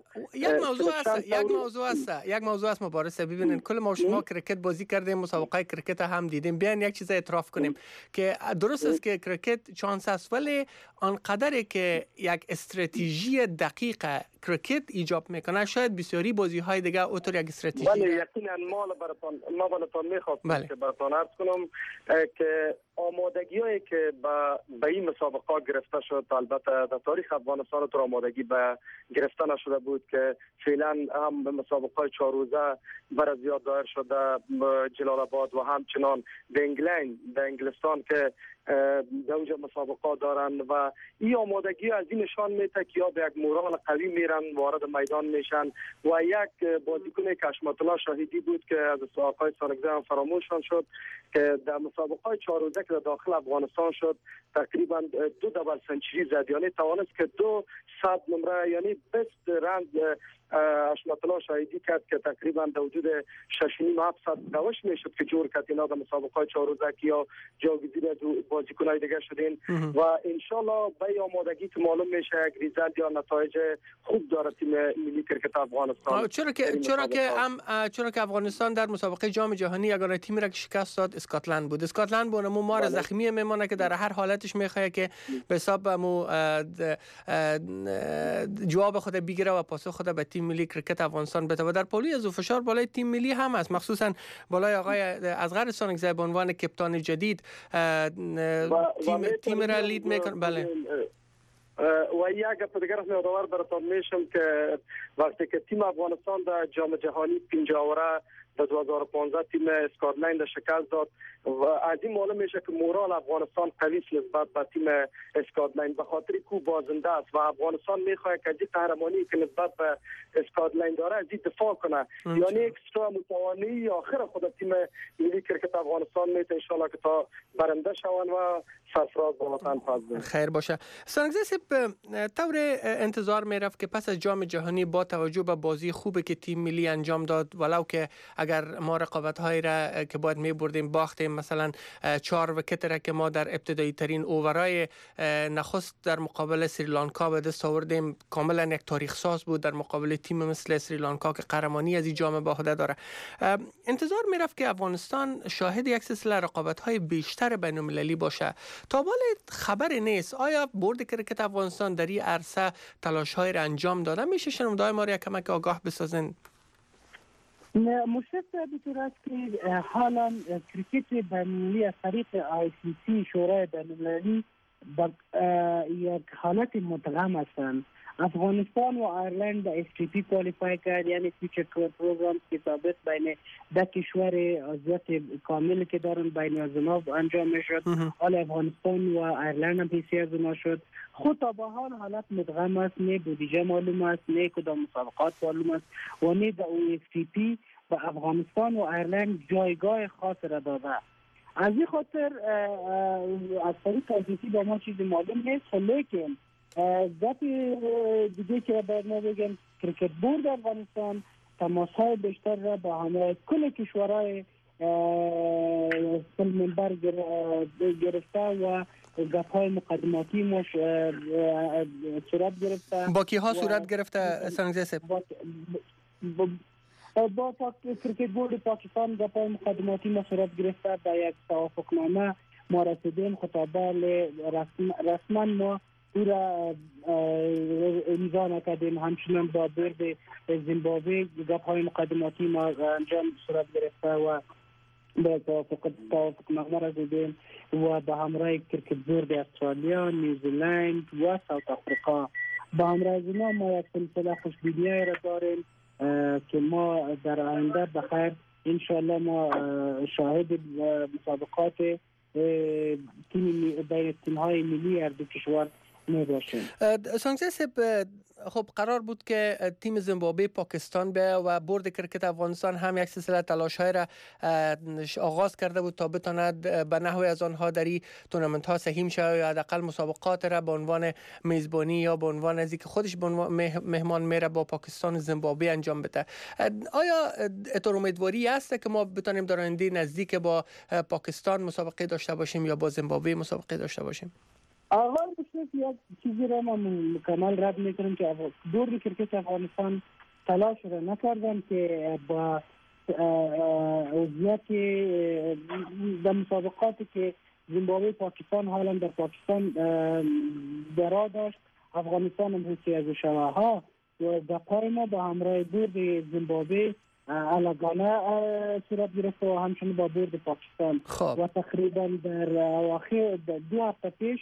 یک موضوع است مبارز. ببینید کل ما شما کرکت بازی کردیم، مسابقه کرکت هم دیدیم. بیاین یک چیز اعتراف کنیم که درست است که کرکت چانس است، ولی آنقدری که یک استراتژی دقیق کرکت ایجاب میکنه شاید بسیاری بازی های دیگه اوتر یک استراتژی. ولی یقینا ما براتون میخواستم که براتون عرض کنم که آمادگی‌هایی که به این مسابقات گرفته شد، البته در تاریخ افغانستان تو آمادگی به گرفته نشده بود که فعلا هم به مسابقات 4 روزه برای زیاد دایر شده جلال آباد و همچنان به انگلستان که در اونجا مسابقات دارن و این آمادگی از این نشان میده که یا به یک مورال قوی میرن، وارد میدان میشن. و یک بازیکن که حشمت الله شاهدی بود که از آقای سانگزی هم فراموش شد که در مسابقات 4 روزه که داخل افغانستان شد تقریبا 2 دبل سنچری زد، یعنی توانست که 200 نمره یعنی بست رنگ حشمت الله شاهدی کرد که تقریبا در حدود 6.5-7 دوش میشد که جور کرد اینا در مسابقات 4 روزه یا جاگزین بازیکنای دیگه شدین و انشالله به آمادگی که معلوم میشه یک ریزالت یا نتایج خوب داره تیم ملی کرکت افغانستان. چرا که افغانستان در مسابقه جام جهانی یگانه تیمی را که شکست داد اسکاتلند بود. اسکاتلند به نمو مار زخمی میمونه که در هر حالتش میخواد که به حساب جواب خود بگیره و پاسخ خود به تیم ملی کرکت افغانستان بده و در پولی از فشار بالای تیم ملی هم است، مخصوصا بالای آقای اصغر سانگزی به عنوان کپتان جدید تیم را لید میکنه. بله و یک گپ دیگر هم یادآور براتون میشم که وقتی که تیم افغانستان در جام جهانی 50 در 2015 تیم اسکاتلند شکست داد و از این معلوم میشه که مورال افغانستان قوی است نسبت به تیم اسکاتلند به خاطر کو بازنده است و افغانستان میخواد که از قهرمانی که نسبت به اسکاتلند داره از دفاع کنه یعنی اکسترا متوانی آخر خود تیم ملی کرکت افغانستان میته ان شاء الله که تا برنده شوند و سرفراز به وطن پس بدن. خیر باشه. سانگزه طور انتظار میرفت که پس از جام جهانی با توجه به بازی خوبی که تیم ملی انجام داد ولو که اگر ما رقابت‌های را که باید می‌بردیم باختیم مثلا 4 ویکت را که ما در ابتدایی ترین اوورای نخست در مقابل سریلانکا به دست آوردیم کاملا یک تاریخ ساز بود در مقابل تیم مثل سریلانکا که قهرمانی از این جام به عهده داره. انتظار میرفت که افغانستان شاهد یک سلسله رقابت‌های بیشتر بین‌المللی باشه. تا حال خبر نیست آیا بورد کرکت افغانستان در این عرصه تلاش‌های را انجام داده؟ میشه شنونده‌های ما را کمک آگاه بسازن؟ مشکل بطور است که حالا کرکت بین‌المللی از طریق ICC شورای بین‌المللی یک حالت مدغم هستند. افغانستان و ایرلند به STP کوالیفای کرد یعنی فیچر تور پروگرام که ثابت بین دو کشور عضویت کامل که دارن بین ازناف انجام میشد. حال افغانستان و ایرلند هم پیسی از اونا شد. خود تا به حالت مدغم است، نه بودجه معلوم است، نه کدام مسابقات معلوم است و نه در STP به افغانستان و ایرلند جایگاه خاص را داده. از این خاطر از طریق ICC با ما چیزی معلوم نیست، لیکن ذات دیگه که باید ما بگم کرکت بورد افغانستان تماس‌های بیشتر را با همه کل کشورهای منبر گرفته و گپ‌های مقدماتی مش صورت گرفته. با کیها صورت گرفته سانگزه سب؟ با کرکت بورد پاکستان گپ‌های مقدماتی ما صورت گرفته به یک توافقنامه ما رسیدیم خطابه رسما ما او را امضا نکردیم. همچنان با بورد زیمبابوه گپ‌های مقدماتی ما انجام صورت گرفته و به توافقنامه رسیدیم و به همراه کرکت بورد استرالیا، نیوزیلند و ساوت افریقا با همراه اینا ما یک سلسله خوشبینی‌ای را داریم که ما در آینده بخیر انشاءالله ما شاهد مسابقات بین تیم‌های ملی هر دو کشور میباشیم. سانگزه سب خب قرار بود که تیم زیمبابوه پاکستان به و بورد کرکت افغانستان هم یک سلسله تلاش‌های را آغاز کرده بود تا بتواند به نحوی از آنها در این تورنمنت ها سهیم شود یا حداقل مسابقات را به عنوان میزبانی یا به عنوان از اینکه خودش به عنوان مهمان میره با پاکستان و زیمبابوه انجام بده. آیا اتور امیدواری است که ما بتونیم در آینده نزدیک با پاکستان مسابقه داشته باشیم یا با زیمبابوه مسابقه داشته باشیم؟ اول بسیار یک چیزی را ما مکمل رد میکنیم که بورد کرکت افغانستان تلاش را نکردن که با عضویت در مسابقاتی که زیمبابوه پاکستان حالا در پاکستان برا داشت افغانستان هم حسی از شواها و گپ‌های ما با همراه بورد زیمبابوه علاقانه صورت گرفته و همچنین با بورد پاکستان و تقریبا در اواخر 2 هفته پیش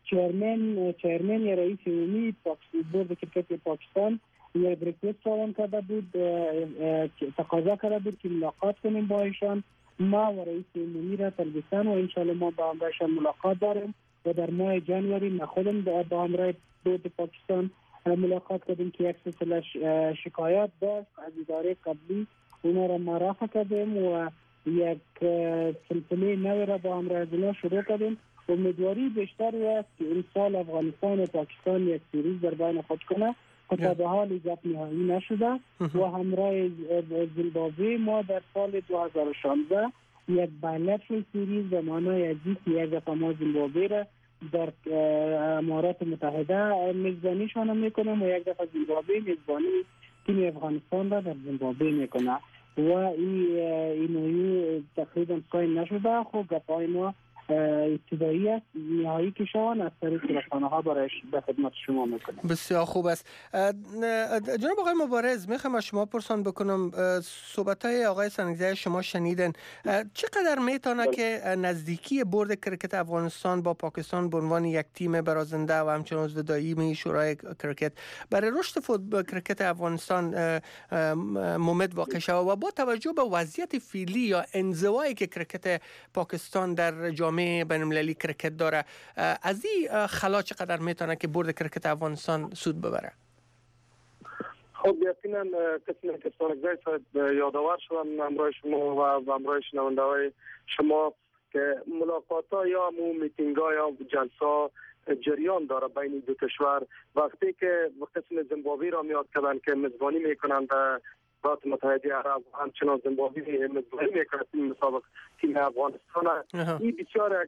چیرمن یا رئیس عمومی بورد کرکت پاکستان یک ریکوست روان کرده بود، تقاضا کرده بود که ملاقات کنیم با ایشان. ما و رئیس عمومی را تلبیسان و انشاءالله ما با همراهشان ملاقات داریم و در ماه جنوری ما خودم با همراه بورد پاکستان ملاقات کردیم که یک سلسله شکایات داشت از اداره قبلی اونا را ما رفع کردیم و یک سلسله نوی را با همراه اونا شروع کردیم. امیدواری بیشتر است که این سال افغانستان و پاکستان یک سیریز در بین خود کنه که تا به حال گپ نهایی نشده و همراه زیمبابوه ما در سال 2016 یک بایلترال سیریز به معنای از یک دفعه ما زیمبابوه را در امارات متحده میزبانیشان میکنم و یک دفعه زیمبابوه میزبانی تیم افغانستان را در زیمبابوه میکنه و این تقریبا قایم نشده. خب گپای ما ابتدایی است، نهایی که شوان از طریق رسانه‌ها برای به خدمت شما میکنم. بسیار خوب است. جناب آقای مبارز، میخوام از شما پرسان بکنم، صحبت‌های آقای سنگزی شما شنیدن، چقدر میتونه که نزدیکی برد کرکت افغانستان با پاکستان به عنوان یک تیم برازنده و همچنین عضو دائمی شورای کرکت برای رشد کرکت افغانستان ممد واقع شود و با توجه به وضعیت فعلی یا انزوایی که کرکت پاکستان در جامعه بین‌المللی کرکت داره، از این خلا چقدر میتونه که برد کرکت افغانستان سود ببره؟ خب یقینا قسم که سانگزی صاحب یادآور شدن همراه شما و همراه شنونده‌های شما که ملاقات‌ها یا میتینگ‌ها یا جلسه‌ها جریان داره بین دو کشور. وقتی که قسم زیمبابوی را میاد کردن که میزبانی میکنند ایالات متحده عرب، همچنان زیمبابوی میزبانی میکنند تیم افغانستان، این بسیار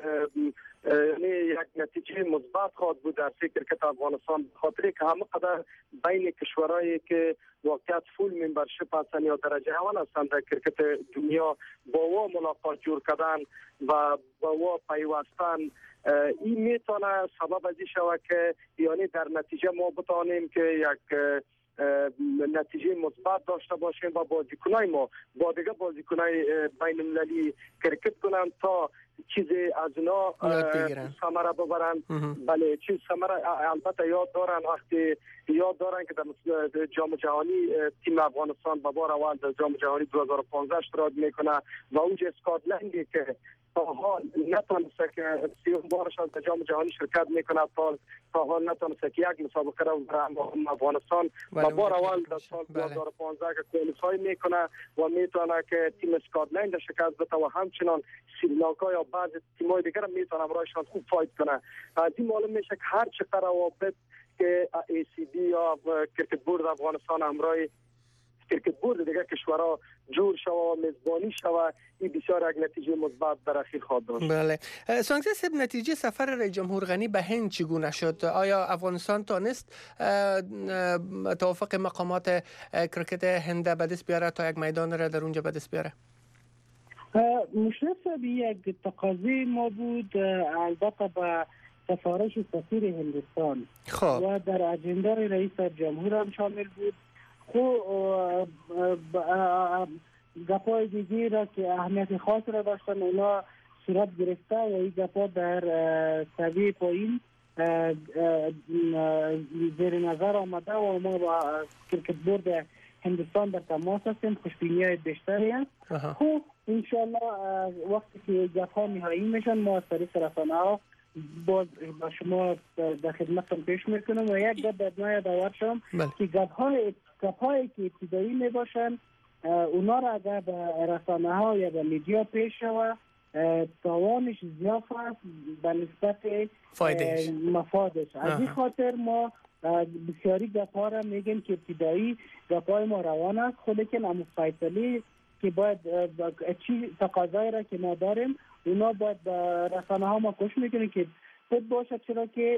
یک نتیجه مثبت خواهد بود در کرکت افغانستان، خاطر که همه قدر بین کشورهایی که واقعیت فول ممبرشپ هستند یا درجه اول هستند در کرکت دنیا با او ملاقات جور کردن و با او پیوستن، این میتونه سبب ازی شود که یعنی در نتیجه ما بتانیم که یک نتیجه مثبت داشته باشیم و بازیکنای ما با دیگه بازیکنای بین المللی کرکت کنند تا چیزی از اونا ثمره ببرن. بله چیز ثمره البته یاد دارن که در جام جهانی تیم افغانستان به بار اول در جام جهانی 2015 اشتراک میکنه و اونجا اسکاتلندی که تا حال نتونسته که 30 بارش از جام جهانی شرکت میکنه، تا حال نتونسته که یک مسابقه را برای افغانستان و بار اول در سال 2015 که کوالیفای میکنه و میتونه که تیم اسکاتلند شکست بده و همچنان سریلانکا یا بعض تیم‌های دیگر میتونه امرایشان خوب فایت کنه. از این معلوم میشه که هر چقدر روابط که ACB یا کرکت بورد افغانستان امرای کرکت بورد دیگر کشورها جور شود و میزبانی شود، این بسیار یک نتیجه مثبت در اخیر خواهد داشت. بله. سانگزی صاحب، نتیجه سفر رئیس جمهور غنی به هند چگونه شد؟ آیا افغانستان تانست توافق مقامات کرکت هند به دست بیاره تا یک میدان را در اونجا به دست بیاره؟ مشرف صاحب یک تقاضی ما بود، البته با سفارش سفیر هندوستان و در اجنده رئیس جمهور هم شامل بود. خب گپای دیگه را که اهمیت خاص را داشتن اونا صورت گرفته و این گپا در سویه پایین زیر نظر آمده و ما با کرکت بورد هندوستان در تماس هستیم، خوشبینی های بیشتری هست. خب انشاءالله وقتی که گپا نهایی میشن ما از طریق رسانه ها با شما در خدمتتون پیش میکنم و یک گپ در یادآور شم که گپ‌هایی که ابتدایی میباشن اونا را اگر به رسانه ها یا به میدیا پیش شود تاوانش زیاد است به نسبت مفادش. از این خاطر ما بسیاری گپ‌ها را میگیم که ابتدایی گپ‌های ما روان است، خود لیکن امو فیصله که باید چی تقاضایی را که ما داریم اونا باید رسانه ها ما کوشش میکنیم که خود باشد، چرا که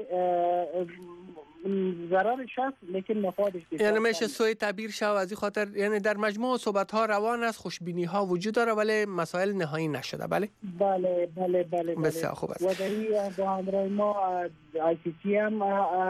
ضررش هست لیکن مفادش بیشتر. یعنی میشه سوی تعبیر شو از این خاطر، یعنی در مجموع صحبت ها روان است، خوشبینی ها وجود داره ولی مسائل نهایی نشده. بله بله بسیار خوب است. و در با همراه ما ICC هم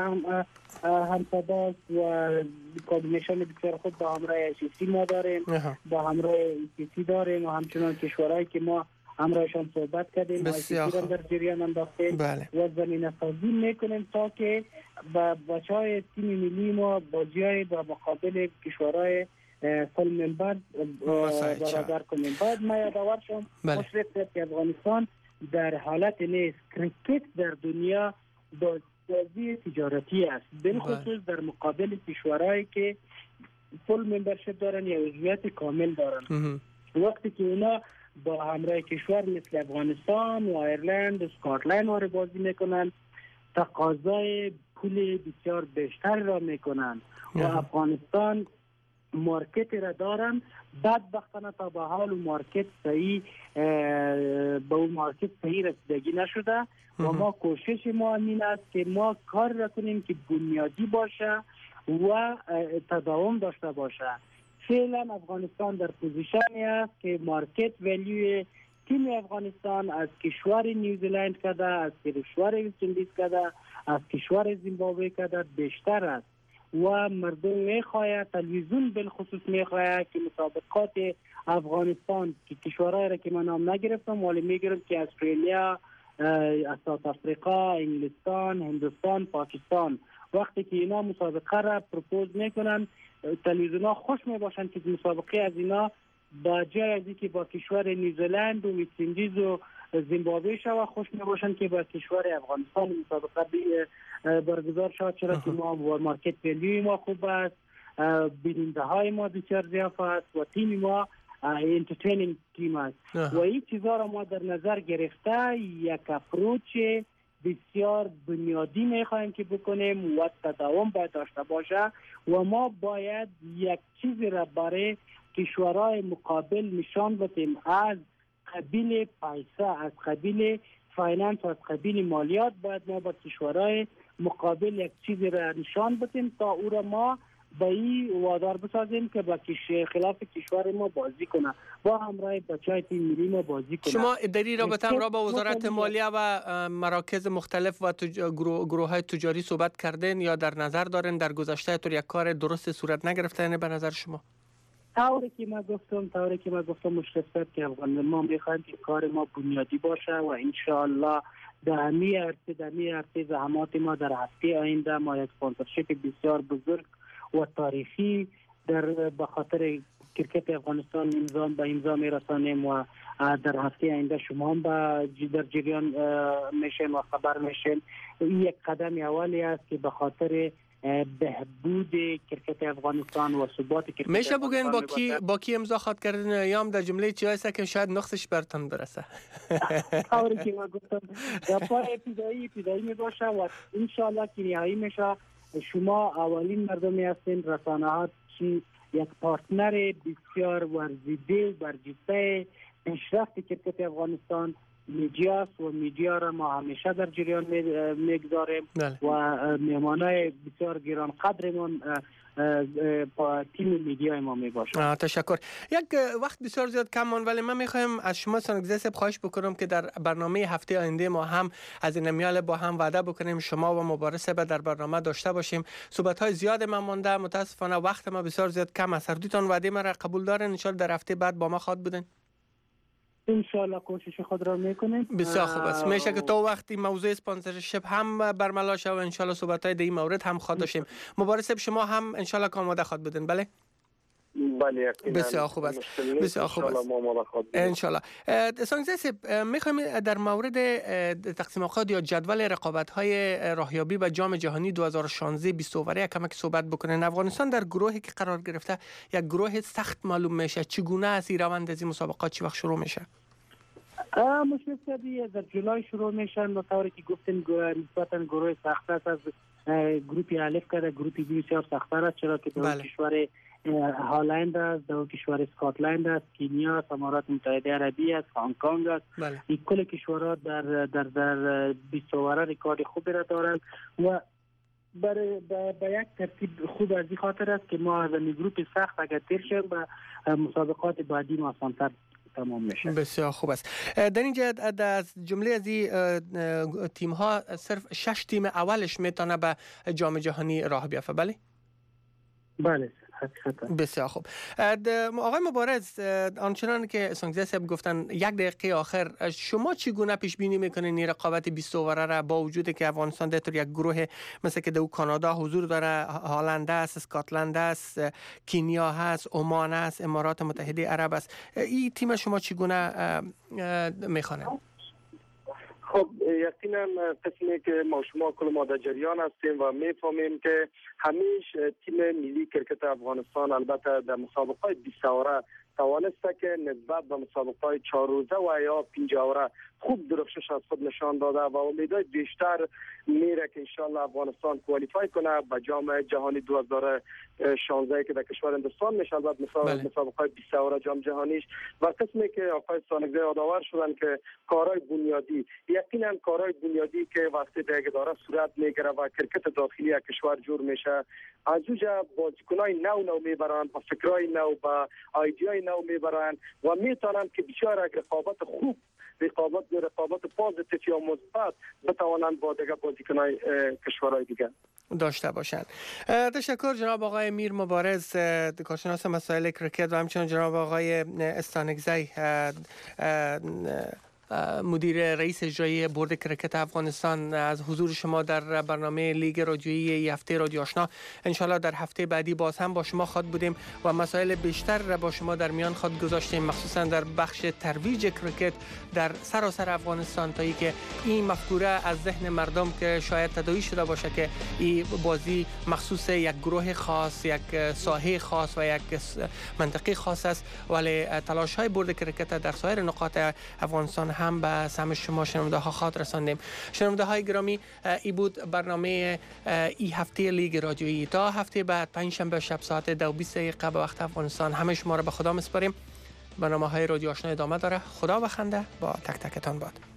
همصداست و کابینشن بسیار خود با همراه ICC ما داریم، با همراه ICC داریم و همچنان کشورهایی که ما همراهشان صحبت کردیم، بسیار خوب در جریان انداختیم و زمینه سازی میکنیم تا که با بچهای تیم ملی ما بازی‌های با مقابل کشورهای فل ممبر برابر کنیم. بعد ما یادآور شم مشرف که افغانستان در حالت نیست کرکت در دنیا بازی تجارتی است، بالخصوص در مقابل کشورهایی که فل ممبرشپ دارن یا عضویت کامل دارن. وقتی که اونا با همراه کشور مثل افغانستان و ایرلند و اسکاتلند وارد بازی میکنن، تقاضای پول بسیار بیشتر را میکنن و افغانستان مارکت را دارن، بدبختانه تا به حال مارکت صحیح به اون مارکت صحیح رسیدگی نشده و ما کوشش ما این است که ما کار را کنیم که بنیادی باشه و تداوم داشته باشه. فعلا افغانستان در پوزیشنی است که مارکت ولیوی تیم افغانستان از کشور نیوزیلند کده، از کشور وست اندیز کده، از کشور زیمبابوه کده بیشتر است و مردم میخواهد، تلویزیون بالخصوص میخواهد که مسابقات افغانستان که کشورهای را که من نام نگرفتم ولی میگرم که استرالیا، ساوت افریقا، انگلستان، هندوستان، پاکستان، وقتی که اینا مسابقه را پروپوز میکنن تلویزیون ها خوش میباشند که مسابقه از اینا با جای از اینکه با کشور نیوزیلند و وست اندیز و زیمبابوه شود خوش میباشند که با کشور افغانستان مسابقه برگزار شود، چرا که ما مارکت ولیوی ما خوب است، بیننده های ما بسیار ضعیف است و تیم ما انترتینینگ تیم است و این چیزها را ما در نظر گرفته یک اپروچ بسیار بنیادی میخواهیم که بکنیم و تداوم باید داشته باشه و ما باید یک چیزی را برای کشورهای مقابل نشان بدیم، از قبیل پیسه، از قبیل فاینانس، از قبیل مالیات باید ما با کشورهای مقابل یک چیزی را نشان بدیم تا او را ما با این وادار بسازیم که با خلاف کشور ما بازی کنه، با همراه بچهای تیم ملی ما بازی کنه. شما در این رابطه هم را با وزارت مالیه و مراکز مختلف و گروه های تجاری صحبت کردین یا در نظر دارین در گذشته طور یک کار درست صورت نگرفته؟ یعنی به نظر شما طوری که من گفتم مشخصات که ما میخوایم که کار ما بنیادی باشه و انشاءالله در همی ارتش زحمات ما در هفته آینده ما یک اسپانسرشیپ بسیار بزرگ و تاریخی به خاطر کرکت افغانستان امضا میرسانیم و در هفته آینده شما هم در جریان میشین و خبر میشین. یک قدم اولی است که به خاطر بهبود کرکت افغانستان و ثبات کرکت میشه بگین با کی امضا خواهد کردین یا هم در جمله چی هست که شاید نقصش برتون برسه؟ طوری که من گفتم در پای ابتدایی می باشه و انشاءالله که نهایی میشه. شما اولین مردمی هستین، رسانه ها چی یک پارتنر بسیار ورزیده برجسته پیشرفت کرکت افغانستان میدیاست و میدیا را ما همیشه در جریان میگذاریم و مهمانای بسیار گران قدرمون با تیم میدیای ما میباشد. تشکر. یک وقت بسیار زیاد کم ماند ولی من میخوایم از شما سانگزه صاحب خواهش بکنم که در برنامه هفته آینده ما هم از این میال با هم وعده بکنیم شما و مبارزه در برنامه داشته باشیم. صحبت های زیاد من مونده، متاسفانه وقت ما بسیار زیاد کم است. هر دوتان وعده ما را قبول دارین؟ ان شاء الله در هفته بعد با ما خواهد بودین. انشاءالله کوشش خود را میکنیم. بسیار خوب است. میشه که تو وقتی موضوع اسپانسرشیپ هم برملا شد و انشاءالله صحبت‌های در این مورد هم خواهد داشتیم. مبارزه شما هم انشاءالله آماده خواهد بدین. بله بله بسیار خوب است. بسیار خوب است. انشاءالله. سانگزه صاحب میخوایم در مورد تقسیم اوقات یا جدول رقابت‌های راهیابی به جام جهانی 2016 20 اووره کمک صحبت بکنین. افغانستان در گروهی که قرار گرفته یک گروه سخت معلوم میشه. چگونه است این روند از این مسابقات چی وقت شروع میشه؟ مشکلی در جولای شروع میشن و طوری که گفتن نسبتا گروه سخت است. از گروه الف که گروه بی بسیار سخت‌تر است، چرا که در کشور هالند است، در کشور اسکاتلند است، کینیا، امارات متحده عربی است، هنگ کنگ است. این کل کشورها در 20 اووره رکورد خوبی را دارند و به یک ترتیب خوب از این خاطر است که ما از این گروه سخت اگر تیر شیم به مسابقات بعدی ما آسان‌تر تمام میشه. بسیار خوب است. در اینجا از جمله از این تیم ها صرف 6 تیم اولش میتونه به جام جهانی راه بیافته. بله؟ بله. بسیار خوب. آقای مبارز، آنچنان که سانگزه صاحب گفتن 1 دقیقه آخر شما چگونه پیش بینی میکنین این رقابت 20 اووره را با وجودی که افغانستان در یک گروه مثل که در کانادا حضور داره، هالند است، اسکاتلند است، کینیا هست، عمان است، امارات متحده عرب است، این تیم شما چگونه میخوانید؟ خب یقینا قسمی که ما شما کل ما در جریان هستیم و میفهمیم که همیشه تیم ملی کرکت افغانستان البته در مسابقات 20 اووره توانسته که نسبت به مسابقات 4 روزه و یا 5 اووره خوب درخشش از خود نشان داده و امیدهای بیشتر میره که انشالله افغانستان کوالیفای کنه به جام جهانی 2016 که در کشور هندوستان میشه. البته مسابقات 20 اووره جام جهانیش و قسمی که آقای سانگزه یادآور شدن که کارهای بنیادی، یقینا کارهای بنیادی که وقتی دیگه داره صورت میگیره و کرکت داخلی کشور جور میشه، از اونجا بازیکنای نو میبرن با فکرای نو با ایدیای نو میبرند و میتونند که بسیار یک رقابت خوب رقابت پوزیتیو یا مثبت بتوانند با دیگر بازیکنان کشورهای دیگر داشته باشند. تشکر جناب آقای میر مبارز، کارشناس مسائل کرکت و همچنین جناب آقای استانگزی، مدیر رئیس اجرایی بورد کرکت افغانستان، از حضور شما در برنامه لیگ رادیویی هفته رادیو آشنا. انشالله در هفته بعدی باز هم با شما خواهد بودیم و مسائل بیشتر را با شما در میان خواهد گذاشتیم، مخصوصا در بخش ترویج کرکت در سراسر افغانستان، تا اینکه این مفکوره از ذهن مردم که شاید تداعی شده باشه که این بازی مخصوص یک گروه خاص، یک ساحه خاص و یک منطقه خاص است، ولی تلاش های بورد کرکت در سایر نقاط افغانستان هم به سهم شما شنونده ها خواهد رساندیم. شنونده های گرامی، ای بود برنامه ای هفته لیگ رادیویی. تا هفته بعد پنجشنبه شب ساعت 2:20 به وقت افغانستان همه شما را به خدا میسپاریم. برنامه های رادیو آشنا ادامه داره. خدا بخنده با تک تکتان باد.